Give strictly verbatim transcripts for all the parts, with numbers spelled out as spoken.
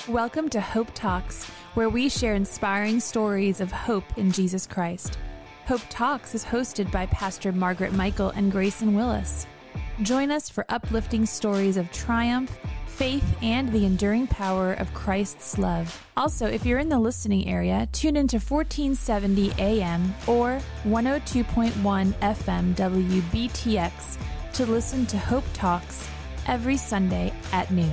Welcome to Hope Talks, where we share inspiring stories of hope in Jesus Christ. Hope Talks is hosted by Pastor Margaret Michael and Grayson Willis. Join us for uplifting stories of triumph, faith, and the enduring power of Christ's love. Also, if you're in the listening area, tune into fourteen seventy A M or one oh two point one F M W B T X to listen to Hope Talks every Sunday at noon.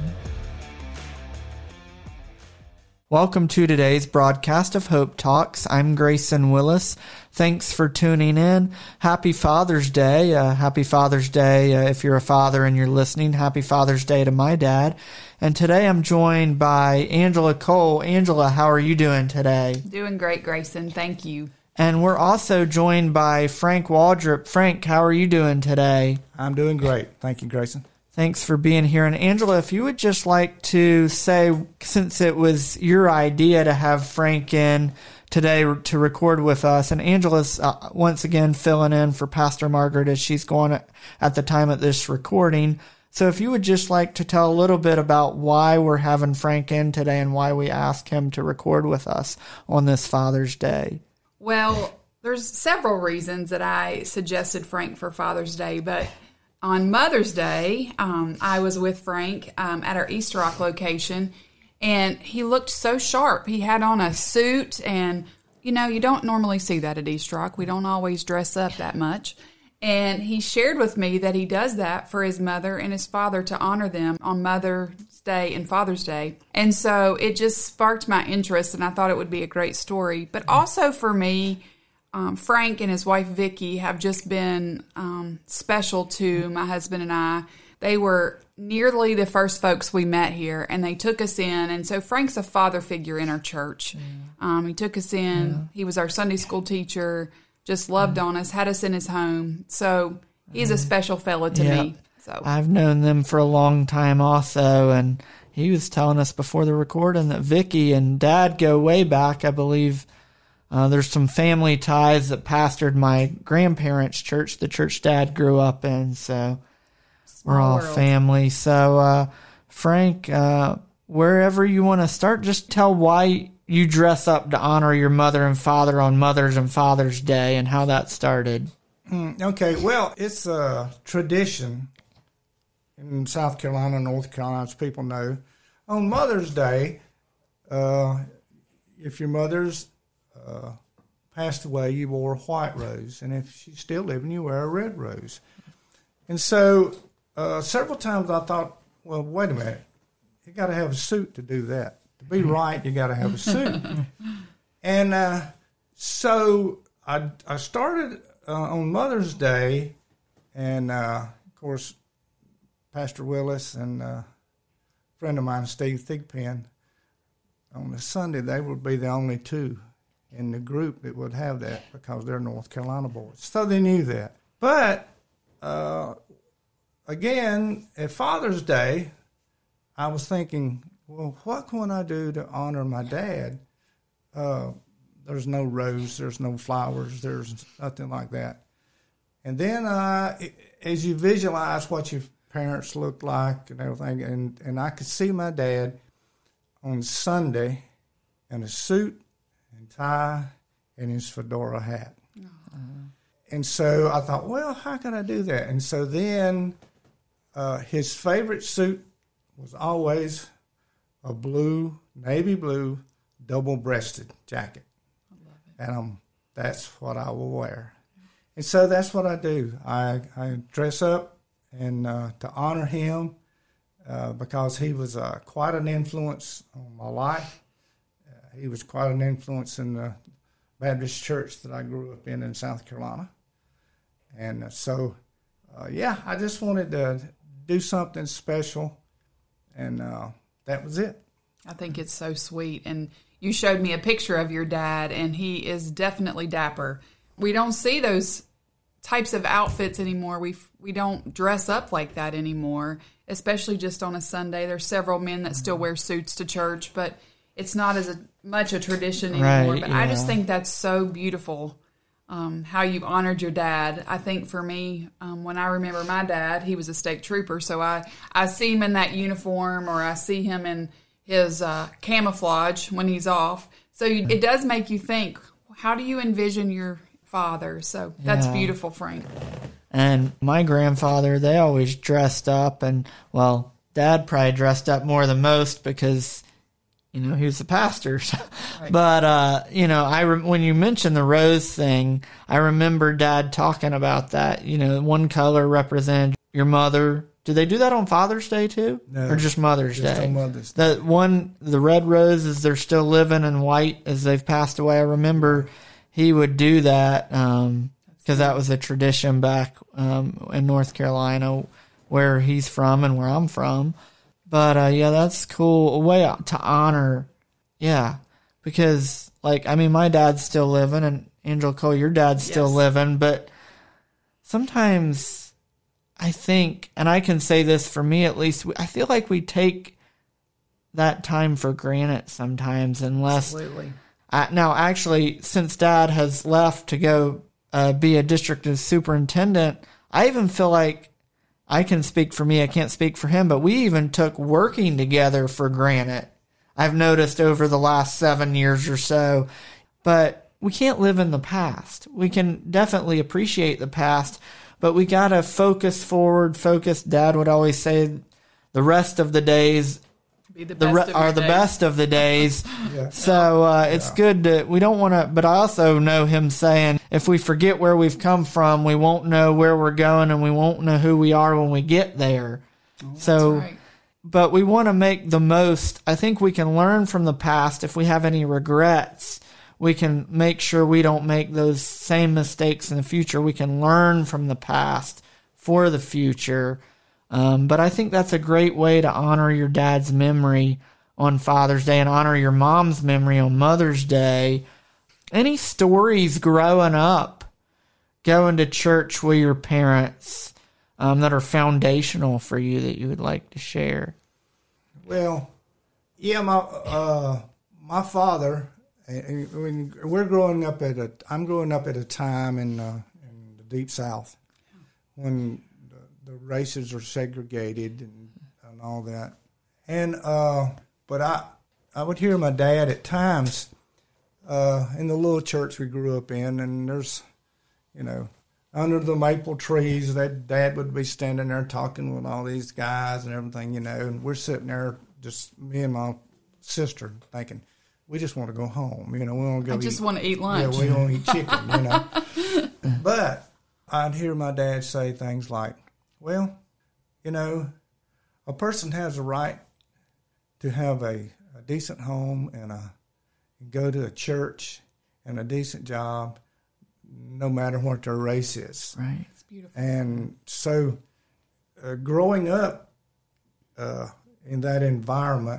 Welcome to today's broadcast of Hope Talks. I'm Grayson Willis. Thanks for tuning in. Happy Father's Day. Uh, happy Father's Day uh, if you're a father and you're listening. Happy Father's Day to my dad. And today I'm joined by Angela Cole. Angela, how are you doing today? Doing great, Grayson. Thank you. And we're also joined by Frank Waldrop. Frank, how are you doing today? I'm doing great. Thank you, Grayson. Thanks for being here. And Angela, if you would just like to say, since it was your idea to have Frank in today to record with us, and Angela's uh, once again filling in for Pastor Margaret as she's going at the time of this recording. So if you would just like to tell a little bit about why we're having Frank in today and why we asked him to record with us on this Father's Day. Well, there's several reasons that I suggested Frank for Father's Day, but on Mother's Day, um, I was with Frank um, at our East Rock location, and he looked so sharp. He had on a suit, and, you know, you don't normally see that at East Rock. We don't always dress up that much. And he shared with me that he does that for his mother and his father to honor them on Mother's Day and Father's Day. And so it just sparked my interest, and I thought it would be a great story. But also for me, Um, Frank and his wife Vicky have just been um, special to my husband and I. They were nearly the first folks we met here, and they took us in. And so Frank's a father figure in our church. Yeah. Um, he took us in. Yeah. He was our Sunday school teacher, just loved yeah. on us, had us in his home. So he's a special fellow to yeah. me. So I've known them for a long time also, and he was telling us before the recording that Vicky and Dad go way back, I believe. Uh, there's some family ties that pastored my grandparents' church, the church Dad grew up in, so Small we're all world. family. So, uh, Frank, uh, wherever you want to start, just tell why you dress up to honor your mother and father on Mother's and Father's Day and how that started. Mm, okay, well, it's a tradition in South Carolina, North Carolina, as people know. On Mother's Day, uh, if your mother's Uh, passed away, you wore a white rose, and if she's still living, you wear a red rose. And so uh, several times I thought, well, wait a minute, you got to have a suit to do that. To be right, you got to have a suit. and uh, so I, I started uh, on Mother's Day, and uh, of course, Pastor Willis and uh, a friend of mine, Steve Thigpen, on a Sunday, they would be the only two in the group that would have that because they're North Carolina boys. So they knew that. But, uh, again, at Father's Day, I was thinking, well, what can I do to honor my dad? Uh, there's no rose, there's no flowers, there's nothing like that. And then uh, as you visualize what your parents looked like and everything, and, and I could see my dad on Sunday in a suit and tie and his fedora hat. Uh-huh. And so I thought, well, how can I do that? And so then uh, his favorite suit was always a blue, navy blue, double-breasted jacket. I love it. And um, that's what I will wear. And so that's what I do. I, I dress up and uh, to honor him uh, because he was uh, quite an influence on my life. He was quite an influence in the Baptist church that I grew up in in South Carolina. And so, uh, yeah, I just wanted to do something special, and uh, that was it. I think it's so sweet. And you showed me a picture of your dad, and he is definitely dapper. We don't see those types of outfits anymore. We we don't dress up like that anymore, especially just on a Sunday. There's several men that still wear suits to church, but it's not as a, much a tradition anymore. Right, but yeah. I just think that's so beautiful, um, how you've honored your dad. I think for me, um, when I remember my dad, he was a state trooper, so I, I see him in that uniform, or I see him in, his uh, camouflage when he's off. So you, it does make you think, how do you envision your father? So that's Yeah. beautiful, Frank. And my grandfather, they always dressed up, and, well, Dad probably dressed up more than most because, you know, he was the pastor. Right. But, uh, you know, I re- when you mentioned the rose thing, I remember Dad talking about that. You know, one color represented your mother. Do they do that on Father's Day too? No, or just Mother's just Day? on Mother's Day. The one, the red roses, they're still living in white as they've passed away. I remember he would do that um, because that was a tradition back um, in North Carolina where he's from and where I'm from. But, uh, yeah, that's cool. A way to honor, yeah, because, like, I mean, my dad's still living, and Angel Cole, your dad's still Yes. living, but sometimes I think, and I can say this for me at least, I feel like we take that time for granted sometimes unless... Absolutely. I, now, actually, since Dad has left to go uh, be a district superintendent, I even feel like I can speak for me. I can't speak for him, but we even took working together for granted. I've noticed over the last seven years or so, but we can't live in the past. We can definitely appreciate the past, but we got to focus forward, focus. Dad would always say the rest of the days Be the the best re- of your are the days. best of the days. Yeah. So uh, it's Yeah. good to, we don't want to, but I also know him saying, if we forget where we've come from, we won't know where we're going, and we won't know who we are when we get there. so, Right. but we want to make the most. I think we can learn from the past. If we have any regrets, we can make sure we don't make those same mistakes in the future. We can learn from the past for the future. Um, but I think that's a great way to honor your dad's memory on Father's Day and honor your mom's memory on Mother's Day. Any stories growing up, going to church with your parents um, that are foundational for you that you would like to share? Well, yeah, my uh, my father. And when we're growing up at a, I'm growing up at a time in uh, in the Deep South when the, the races are segregated and, and all that. And uh, but I I would hear my dad at times uh, in the little church we grew up in, and there's, you know, under the maple trees, that Dad would be standing there talking with all these guys and everything, you know, and we're sitting there, just me and my sister, thinking, we just want to go home, you know, we want to go I just eat. want to eat lunch. Yeah, we want to eat chicken, you know. But I'd hear my dad say things like, well, you know, a person has a right to have a, a decent home and a and go to a church and a decent job, no matter what their race is. Right. It's beautiful. And so uh, growing up uh, in that environment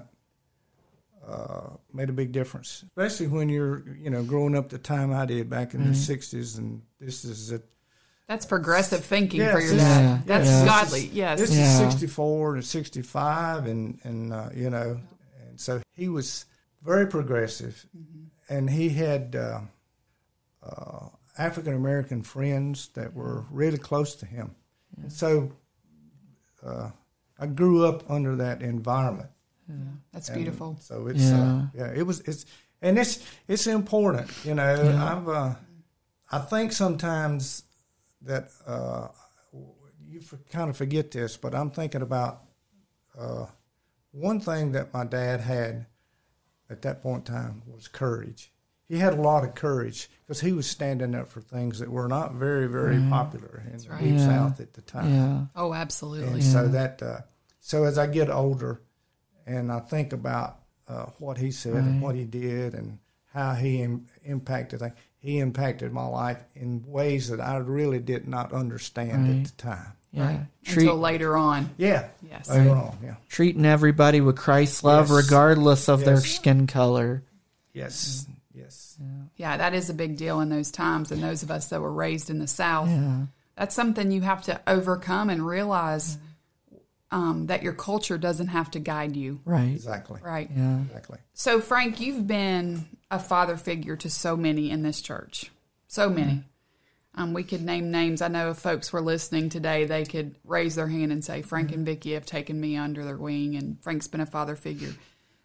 uh, made a big difference, especially when you're, you know, growing up the time I did back in mm-hmm. the sixties, and this is a That's progressive thinking yes, for your this- dad. Yeah. That's Yeah. godly, yes. This Yeah. is sixty-four and sixty-five, and, and uh, you know, and so he was very progressive, mm-hmm. and he had uh, uh, African-American friends that were really close to him. Yeah. And so uh, I grew up under that environment. Yeah. That's And beautiful. So it's, Yeah. uh, yeah, it was, it's, and it's, it's important, you know, Yeah. I've, uh, I think sometimes that, uh, you for, kind of forget this, but I'm thinking about, uh, one thing that my dad had at that point in time was courage. He had a lot of courage because he was standing up for things that were not very, very Right. popular in the right. Deep Yeah. South at the time. Yeah. Oh, absolutely. And so that, uh, so as I get older, and I think about uh, what he said and Right. what he did and how he Im- impacted things, he impacted my life in ways that I really did not understand Right. at the time. Yeah. Right. Treat, Until later on. Yeah, Yes. later Right. on, yeah, treating everybody with Christ's love, Yes. regardless of their Yes. skin color. yes, yes, Yeah, that is a big deal in those times. And those of us that were raised in the South, Yeah. that's something you have to overcome and realize um, that your culture doesn't have to guide you. Right. exactly, Right. Yeah. exactly. So, Frank, you've been a father figure to so many in this church. So many. Um, we could name names. I know if folks were listening today, they could raise their hand and say, Frank and Vicki have taken me under their wing, and Frank's been a father figure.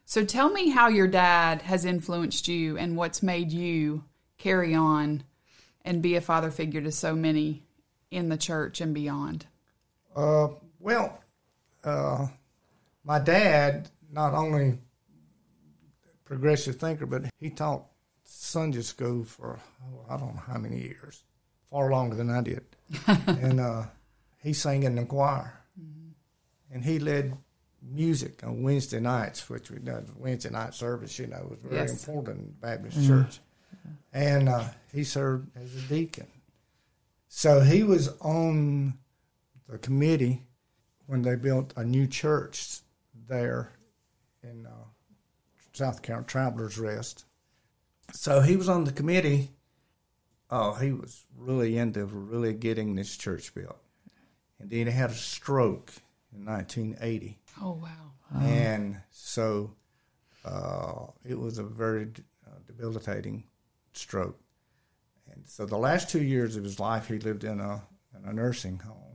So tell me how your dad has influenced you and what's made you carry on and be a father figure to so many in the church and beyond. Uh, well, uh, my dad, not only progressive thinker, but he taught Sunday school for, oh, I don't know how many years, far longer than I did. and uh, he sang in the choir. Mm-hmm. And he led music on Wednesday nights, which we done Wednesday night service, you know, was very yes. important in Baptist mm-hmm. church. And uh, he served as a deacon. So he was on the committee when they built a new church there in uh, South Carolina, Travelers Rest. So he was on the committee. Oh, he was really into really getting this church built. And then he had a stroke in nineteen eighty. Oh, wow. wow. And so uh, it was a very uh, debilitating stroke. And so the last two years of his life, he lived in a, in a nursing home.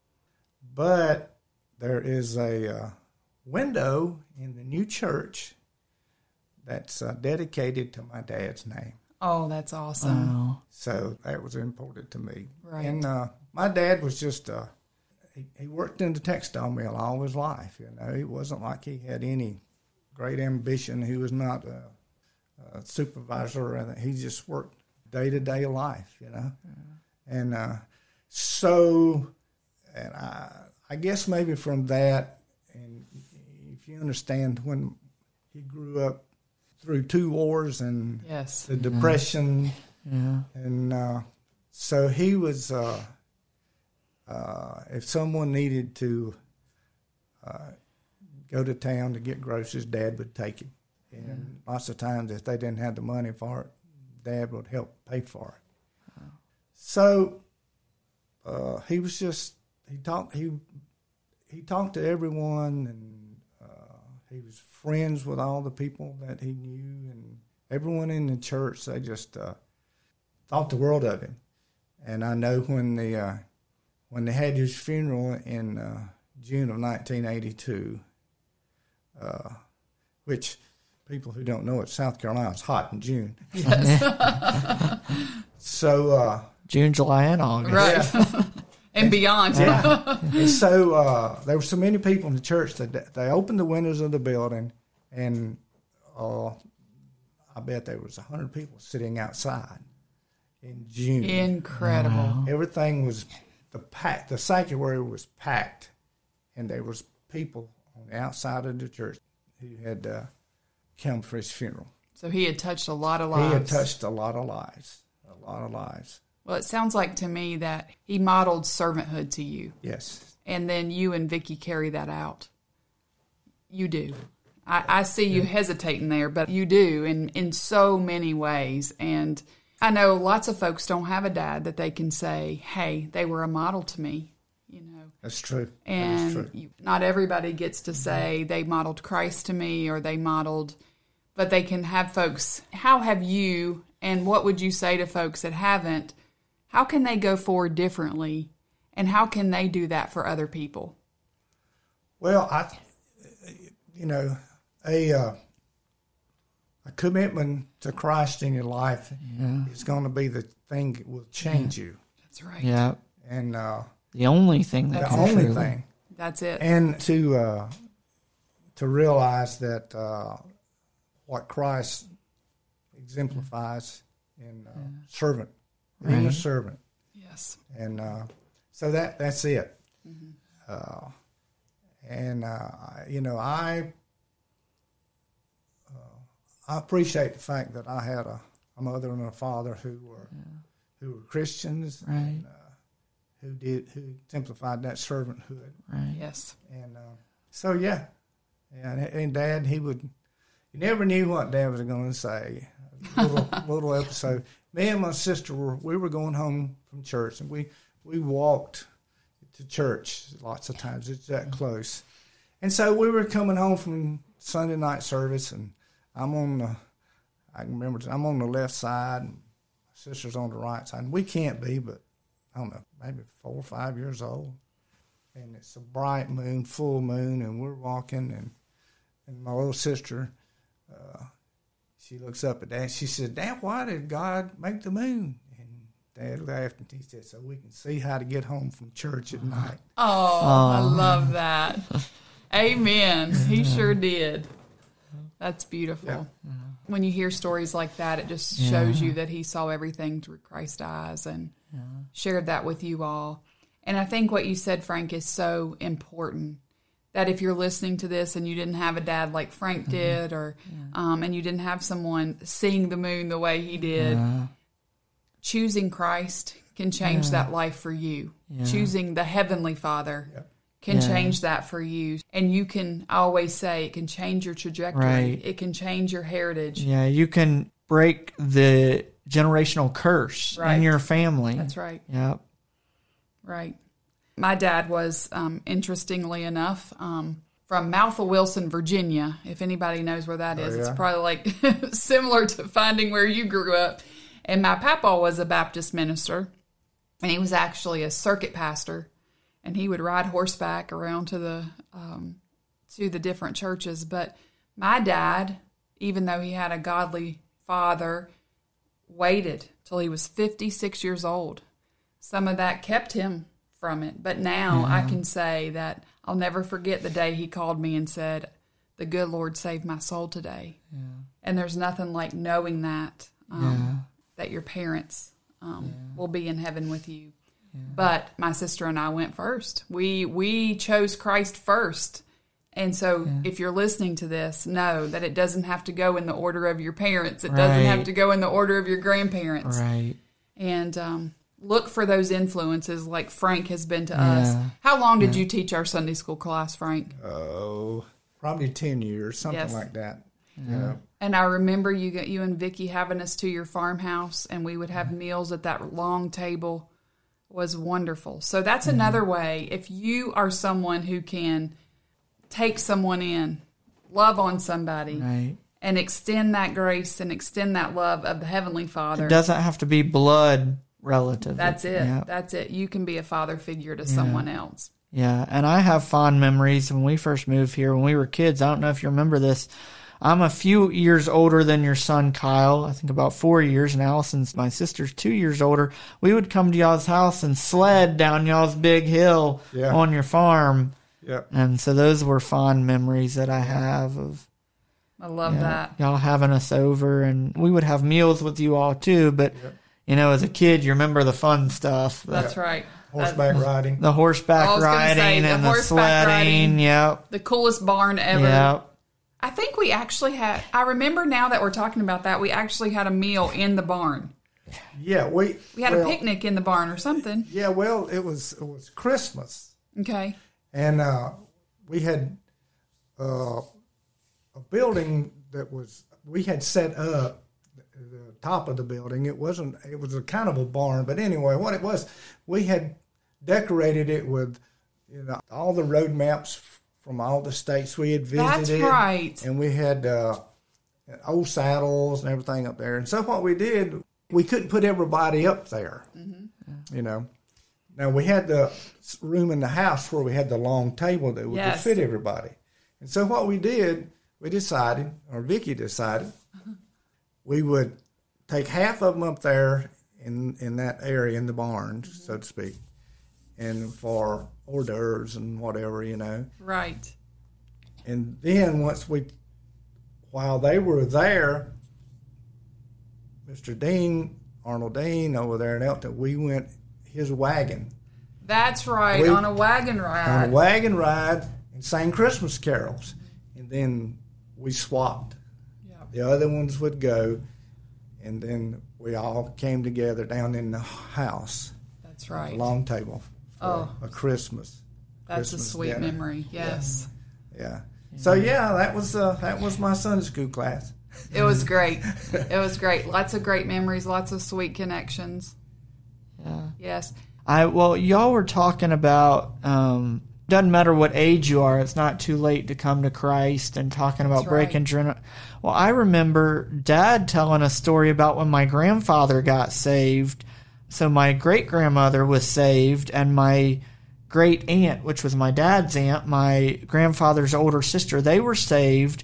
But there is a uh, window in the new church that's uh, dedicated to my dad's name. Oh, that's awesome. Wow. So that was important to me. Right. And uh, my dad was just, uh, he, he worked in the textile mill all his life. You know, it wasn't like he had any great ambition. He was not a, a supervisor or anything. He just worked day-to-day life, you know. Yeah. And uh, so, and I, I guess maybe from that, and if you understand when he grew up through two wars and yes. the Depression, yeah. and uh, so he was, uh, uh, if someone needed to uh, go to town to get groceries, Dad would take him. And yeah. lots of times if they didn't have the money for it, Dad would help pay for it. Wow. So uh, he was just, he talked, he, he talked to everyone, and uh, he was friends with all the people that he knew, and everyone in the church, they just uh, thought the world of him. And I know when the uh, when they had his funeral in uh, June of nineteen eighty-two, uh, which people who don't know it, South Carolina is hot in June. Yes. so uh, June, July, and August, right, yeah. and beyond. Yeah. And so uh, there were so many people in the church that they opened the windows of the building, and uh, I bet there was a hundred people sitting outside in June. Incredible. Wow. Everything was the pack. The sanctuary was packed, and there was people on the outside of the church who had uh, come for his funeral. So he had touched a lot of lives. He had touched a lot of lives, a lot of lives. Well, it sounds like to me that he modeled servanthood to you. Yes. And then you and Vicki carry that out. You do. I, I see you hesitating there, but you do in, in so many ways. And I know lots of folks don't have a dad that they can say, hey, they were a model to me. You know. That's true. And That's true. You, not everybody gets to say they modeled Christ to me, or they modeled, but they can have folks. How have you, and what would you say to folks that haven't? How can they go forward differently, and how can they do that for other people? Well, I, you know, a uh, a commitment to Christ in your life yeah. is going to be the thing that will change yeah. you. That's right. Yeah. And uh, the only thing that the can only truly. thing. That's it. And to uh, to realize that uh, what Christ exemplifies in uh, yeah. servant. Right. Being a servant. Yes. And uh, so that that's it. Mm-hmm. Uh, and, uh, you know, I uh, I appreciate the fact that I had a, a mother and a father who were yeah. who were Christians right. and uh, who did who exemplified that servanthood. Right. Yes. And uh, so, yeah. And, and Dad, he would, you never knew what Dad was going to say. A little, little episode. Me and my sister were we were going home from church, and we, we walked to church lots of times. It's that close. And so we were coming home from Sunday night service, and I'm on the, I can remember, I'm on the left side, and my sister's on the right side. And we can't be, but I don't know, maybe four or five years old. And it's a bright moon, full moon, and we're walking, and, and my little sister, uh, she looks up at Dad. She said, Dad, why did God make the moon? And Dad laughed and he said, so we can see how to get home from church at night. Oh, oh. I love that. Amen. He sure did. That's beautiful. Yeah. When you hear stories like that, it just yeah. shows you that he saw everything through Christ's eyes and yeah. shared that with you all. And I think what you said, Frank, is so important, that if you're listening to this and you didn't have a dad like Frank did, or yeah. um, and you didn't have someone seeing the moon the way he did, yeah. choosing Christ can change yeah. that life for you. Yeah. Choosing the Heavenly Father yeah. can yeah. change that for you. And you can, I always say, it can change your trajectory. Right. It can change your heritage. Yeah, you can break the generational curse right. in your family. That's right. Yep. Right. My dad was, um, interestingly enough, um, from Malfa Wilson, Virginia. If anybody knows where that is, oh, yeah. it's probably like similar to finding where you grew up. And my papa was a Baptist minister, and he was actually a circuit pastor. And he would ride horseback around to the um, to the different churches. But my dad, even though he had a godly father, waited till he was fifty-six years old. Some of that kept him from it. But now mm-hmm. I can say that I'll never forget the day he called me and said, the good Lord saved my soul today. Yeah. And there's nothing like knowing that, um, yeah. that your parents um, yeah. will be in heaven with you. Yeah. But my sister and I went first. We we chose Christ first. And so yeah. if you're listening to this, know that it doesn't have to go in the order of your parents. It right. doesn't have to go in the order of your grandparents. Right. And um, look for those influences like Frank has been to yeah. us. How long did yeah. you teach our Sunday school class, Frank? Oh, probably ten years, something yes. like that. Yeah. You know. And I remember you you and Vicki having us to your farmhouse, and we would have mm-hmm. meals at that long table. Was wonderful. So that's mm-hmm. another way. If you are someone who can take someone in, love on somebody, right. and extend that grace and extend that love of the Heavenly Father. It doesn't have to be blood relative. That's it. Yeah. That's it. You can be a father figure to yeah. someone else. Yeah, and I have fond memories when we first moved here, when we were kids. I don't know if you remember this. I'm a few years older than your son, Kyle. I think about four years, and Allison's, my sister's, two years older. We would come to y'all's house and sled down y'all's big hill yeah. on your farm. Yep. And so those were fond memories that I have of I love you know, that. Y'all having us over, and we would have meals with you all too, but yep. you know, as a kid, you remember the fun stuff. That's right. Horseback riding. The horseback riding say, the and horseback the sledding. Riding, yep. The coolest barn ever. Yep. I think we actually had, I remember now that we're talking about that, we actually had a meal in the barn. Yeah, we... We had well, a picnic in the barn or something. Yeah, well, it was it was Christmas. Okay. And uh, we had uh, a building that was, we had set up the top of the building. It wasn't, it was a kind of a barn, but anyway, what it was, we had decorated it with, you know, all the road maps from all the states we had visited. That's right. And we had uh, old saddles and everything up there. And so what we did, we couldn't put everybody up there, mm-hmm. you know. Now, we had the room in the house where we had the long table that would yes. fit everybody. And so what we did, we decided, or Vicki decided, uh-huh. we would take half of them up there in, in that area in the barn, mm-hmm. so to speak, and for hors d'oeuvres and whatever, you know. Right. And then once we, while they were there, Mister Dean, Arnold Dean over there in Elton, we went his wagon. That's right, we, on a wagon ride. On a wagon ride and sang Christmas carols. And then we swapped. Yep. The other ones would go, and then we all came together down in the house. That's right. A long table. Oh, a Christmas. That's Christmas a sweet dinner. memory. Yes. Yeah. yeah. So yeah, that was uh, that was my Sunday school class. It was great. It was great. Lots of great memories. Lots of sweet connections. Yeah. Yes. I well, y'all were talking about. Um, doesn't matter what age you are. It's not too late to come to Christ. And talking about That's breaking. right. Gener- well, I remember Dad telling a story about when my grandfather got saved. So my great-grandmother was saved, and my great-aunt, which was my dad's aunt, my grandfather's older sister, they were saved.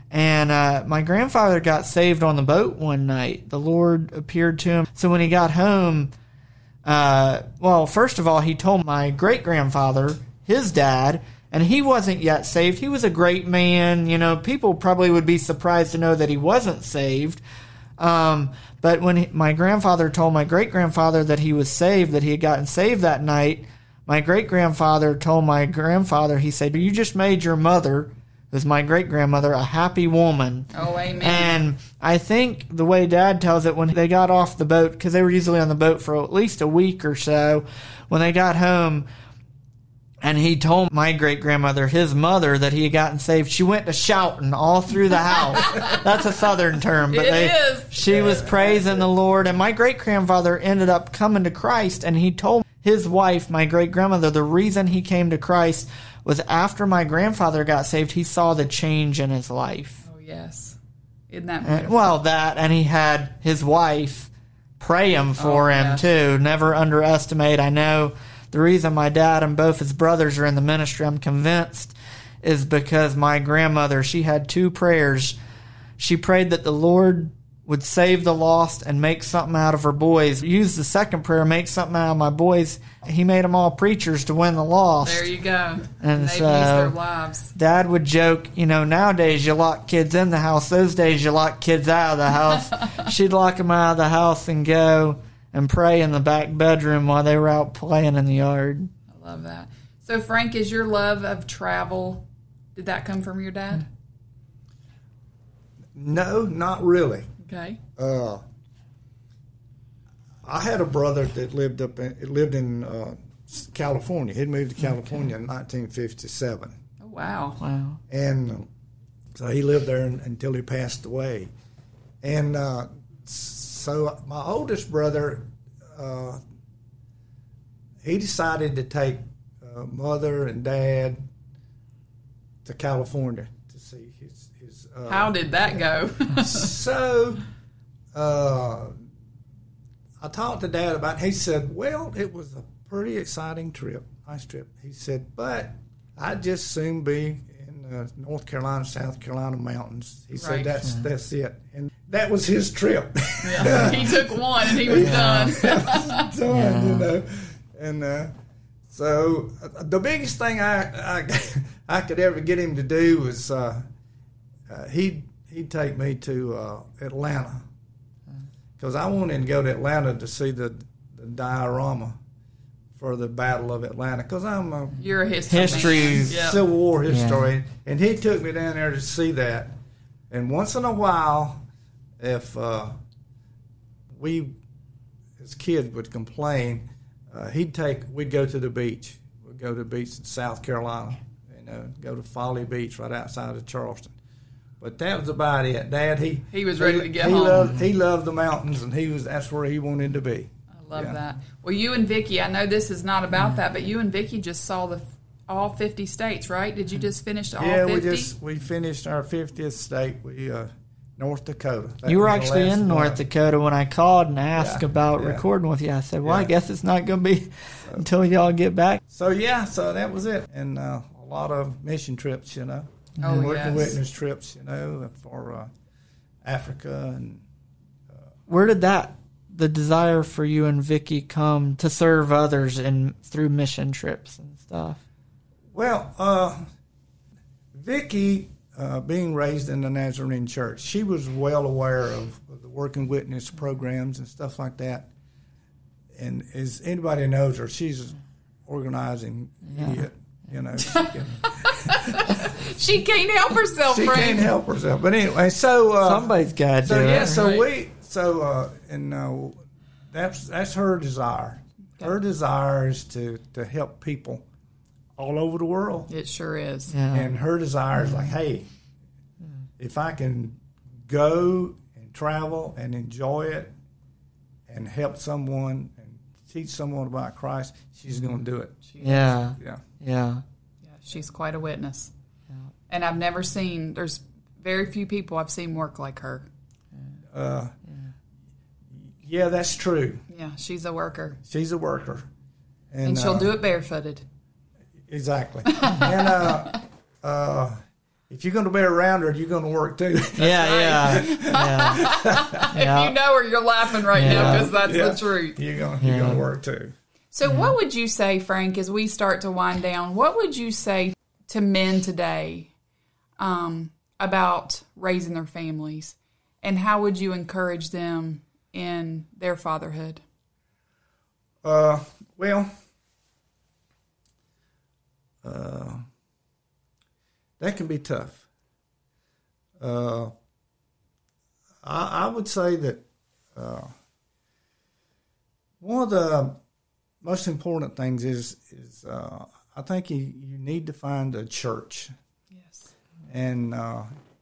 And uh, my grandfather got saved on the boat one night. The Lord appeared to him. So when he got home, uh, well, first of all, he told my great-grandfather, his dad, and he wasn't yet saved. He was a great man. You know, people probably would be surprised to know that he wasn't saved. Um, but when he, my grandfather told my great-grandfather that he was saved, that he had gotten saved that night, my great-grandfather told my grandfather, he said, you just made your mother, who's my great-grandmother, a happy woman. Oh, amen. And I think the way Dad tells it, when they got off the boat, because they were usually on the boat for at least a week or so, when they got home, and he told my great-grandmother, his mother, that he had gotten saved, she went to shouting all through the house. That's a Southern term. But it they, is. She was praising the Lord. And my great-grandfather ended up coming to Christ, and he told his wife, my great-grandmother, the reason he came to Christ was after my grandfather got saved, he saw the change in his life. Oh, yes. Isn't that beautiful? And, well, that, and he had his wife pray him for oh, him, yes. too. Never underestimate. I know the reason my dad and both his brothers are in the ministry, I'm convinced, is because my grandmother, she had two prayers. She prayed that the Lord would save the lost and make something out of her boys. Use the second prayer, make something out of my boys. He made them all preachers to win the lost. There you go. And they've so, used their lives. Dad would joke, you know, nowadays you lock kids in the house. Those days you lock kids out of the house. She'd lock them out of the house and go and pray in the back bedroom while they were out playing in the yard. I love that. So, Frank, is your love of travel, did that come from your dad? No, not really. Okay. Uh, I had a brother that lived up in, lived in uh, California. He'd moved to California okay. in nineteen fifty-seven. Oh, wow. Wow. And uh, so he lived there in, until he passed away. And uh, so my oldest brother, uh, he decided to take uh, mother and dad to California to see his. his uh, How did that go? so uh, I talked to Dad about it. He said, well, it was a pretty exciting trip, nice trip. He said, but I'd just soon be in uh, North Carolina, South Carolina mountains. He said, Right. that's that's it. And that was his trip. Yeah. He took one and he was Yeah. done. done, Yeah. you know. And uh, so uh, the biggest thing I, I I could ever get him to do was uh, uh, he'd he'd take me to uh, Atlanta because I wanted to go to Atlanta to see the, the diorama for the Battle of Atlanta because I'm a You're a history, History. man. Yep. Civil War historian, and he took me down there to see that. And once in a while, if uh, we as kids would complain, uh, he'd take we'd go to the beach. We'd go to the beach in South Carolina, you know, go to Folly Beach right outside of Charleston. But that was about it. Dad, he He was ready to get he home. Loved, he loved the mountains, and he was that's where he wanted to be. I love Yeah. that. Well, you and Vicky, I know this is not about that, but you and Vicky just saw the all fifty states, right? Did you just finish all yeah, fifty? we just we finished our fiftieth state. We uh, North Dakota. That You were was the actually last in North one. Dakota when I called and asked Yeah, about yeah. recording with you. I said, well, I Yeah. guess it's not going to be until y'all get back. So yeah, so that was it, and uh, a lot of mission trips, you know, Oh, and working yes. witness trips, you know, for uh, Africa and Where did that, the desire for you and Vicky come to serve others in through mission trips and stuff? well, uh, Vicky, uh, being raised in the Nazarene Church, she was well aware of, of the working witness programs and stuff like that. And as anybody knows her, she's an organizing Yeah. idiot. You know, she, can, She can't help herself, she Frank. can't help herself. But anyway, so uh, Somebody's got to So do yeah, it. so Right. we so uh, and uh, that's that's her desire. Her desire is to to help people all over the world, It sure is. Yeah. and her desire is like, hey, if I can go and travel and enjoy it and help someone and teach someone about Christ, she's going to do it. yeah. Yeah. Yeah. Yeah, she's quite a witness. Yeah. And I've never seen, there's very few people I've seen work like her. Uh, yeah, that's true. Yeah, she's a worker. She's a worker, And, she'll uh, do it barefooted. Exactly. and uh, uh, if you're going to be around her, you're going to work too. Yeah, yeah, yeah. Yeah. If you know her, you're laughing right Yeah. now because that's Yeah. the truth. You're going you're Yeah. going to work too. So, what would you say, Frank, as we start to wind down? What would you say to men today um, about raising their families, and how would you encourage them in their fatherhood? Uh, well, uh, that can be tough. Uh, I, I would say that uh, one of the most important things is is uh, I think you, you need to find a church, Yes. and uh,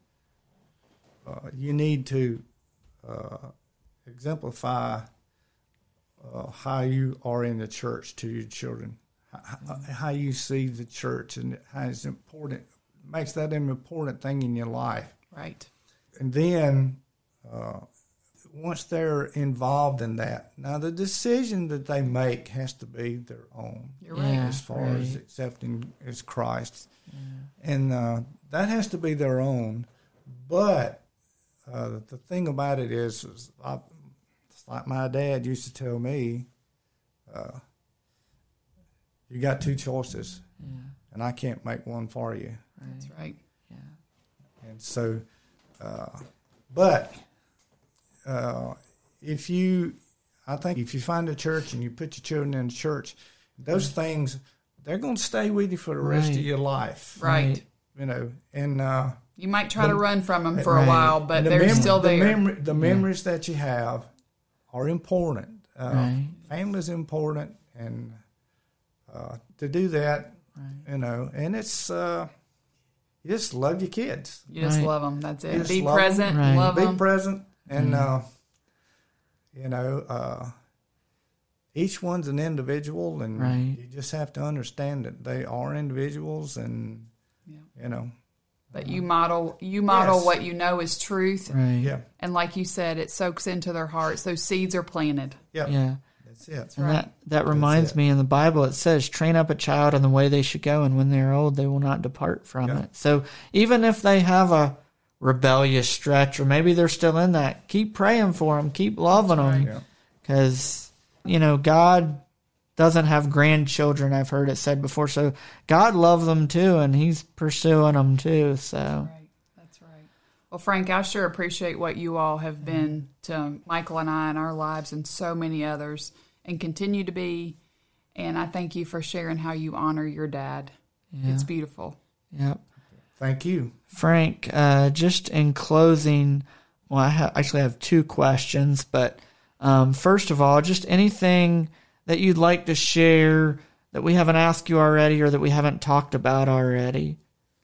uh, you need to uh, exemplify uh, how you are in the church to your children, how, how you see the church, and how it's important, makes that an important thing in your life. Right. And then uh, once they're involved in that, now the decision that they make has to be their own. You're right. Yeah. As far right. as accepting as Christ, and uh, that has to be their own. But uh, the thing about it is, is I, it's like my dad used to tell me, uh, you got two choices, Yeah. and I can't make one for you. That's right. And so, uh, but uh, if you, I think if you find a church and you put your children in a church, those things, they're going to stay with you for the rest Right. of your life. Right. Right. You know, and uh, You might try The- to run from them for a Right. while, but the they're mem- still the there. memory, the memories that you have are important. Uh, Right. Family's important, and uh, to do that, Right. you know, and it's uh, you just love your kids. You just Right. love them. That's You it. just Be love 'em. present. Right. Love Be them. present, and Mm. uh, you know, uh, each one's an individual, and Right. you just have to understand that they are individuals, and Yeah. you know, But you model. You model Yes. what you know is truth, Right. yeah, and like you said, it soaks into their hearts. Those seeds are planted. yeah, Yeah. that's it. And right. that, that reminds it. me in the Bible, it says, train up a child in the way they should go, and when they are old, they will not depart from Yeah. it. So even if they have a rebellious stretch, or maybe they're still in that, keep praying for them, keep loving That's them. right. Yeah. Because, you know, God doesn't have grandchildren, I've heard it said before. So God loves them too, and He's pursuing them too. So, Right. That's right. Well, Frank, I sure appreciate what you all have been to Michael and I in our lives, and so many others, and continue to be. And I thank you for sharing how you honor your dad. yeah. It's beautiful. Yep. Thank you. Frank, uh, just in closing, well, I ha- actually have two questions, but um, first of all, just anything that you'd like to share that we haven't asked you already or that we haven't talked about already.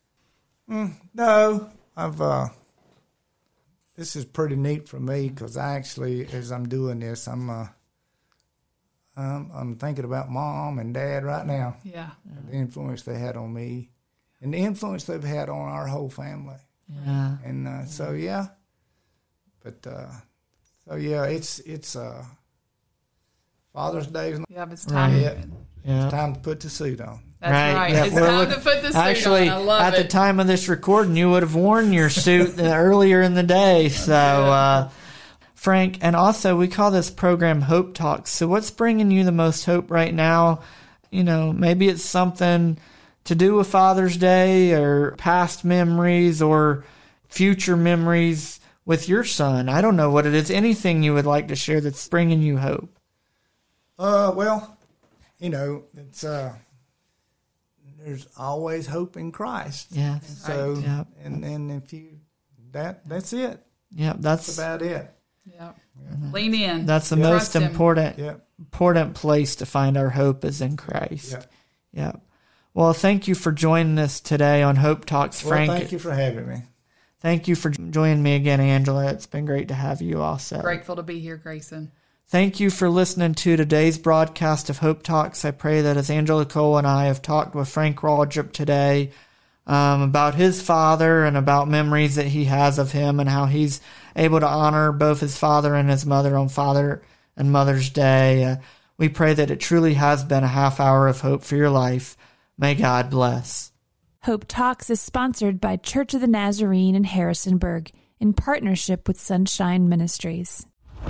No, I've. Uh, this is pretty neat for me because I actually, as I'm doing this, I'm. Uh, I'm, I'm thinking about Mom and Dad right now. Yeah. The influence they had on me, and the influence they've had on our whole family. Yeah. And uh, so yeah, but uh, so yeah, it's it's uh, Father's Day. Is Yeah, it's time. Right. Yeah. time to put the suit on. That's Right, right. yeah, It's we're time look- to put the suit Actually, on. I love at it. the time of this recording, you would have worn your suit earlier in the day. So, uh, Frank, and also we call this program Hope Talks. So what's bringing you the most hope right now? You know, maybe it's something to do with Father's Day or past memories or future memories with your son. I don't know what it is. Anything you would like to share that's bringing you hope? Uh, well, you know, it's uh, there's always hope in Christ. Yeah. So, Right. Yep. and and if you that that's it. Yeah, That's that's about it. Yeah. Lean in. that's the Trust most him. important Yeah. important place to find our hope is in Christ. Yeah. Yeah. Well, thank you for joining us today on Hope Talks, Well, Frank. thank you for having me. Thank you for joining me again, Angela. It's been great to have you also. Grateful to be here, Grayson. Thank you for listening to today's broadcast of Hope Talks. I pray that as Angela Cole and I have talked with Frank Waldrop today um, about his father and about memories that he has of him and how he's able to honor both his father and his mother on Father and Mother's Day. Uh, we pray that it truly has been a half hour of hope for your life. May God bless. Hope Talks is sponsored by Church of the Nazarene in Harrisonburg in partnership with Sunshine Ministries.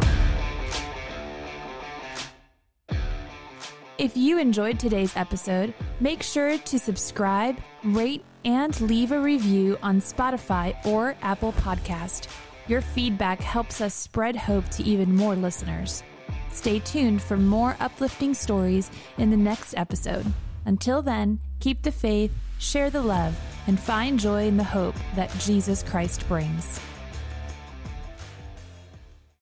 If you enjoyed today's episode, make sure to subscribe, rate, and leave a review on Spotify or Apple Podcast. Your feedback helps us spread hope to even more listeners. Stay tuned for more uplifting stories in the next episode. Until then, keep the faith, share the love, and find joy in the hope that Jesus Christ brings.